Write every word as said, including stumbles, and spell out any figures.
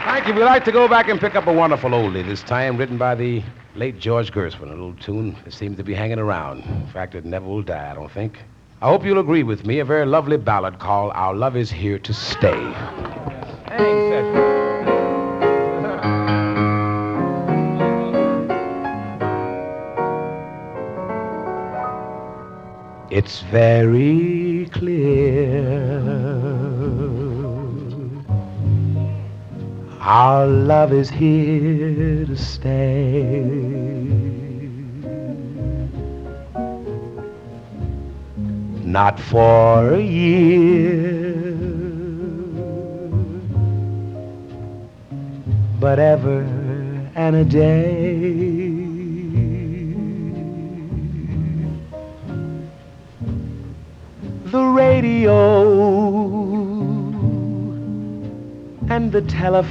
Thank you. We'd like to go back and pick up a wonderful oldie, this time written by the late George Gershwin, a little tune that seems to be hanging around. In fact, it never will die, I don't think. I hope you'll agree with me, a very lovely ballad called Our Love Is Here to Stay. Hang session. It's very clear our love is here to stay. Not for a year, but ever and a day. The radio and the telephone